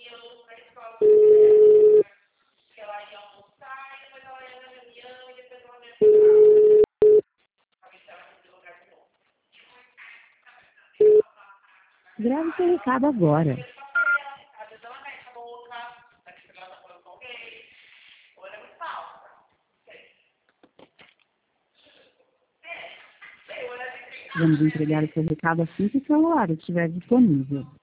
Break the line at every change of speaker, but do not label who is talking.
Grave seu recado agora. Vamos entregar o seu recado assim que o celular estiver disponível.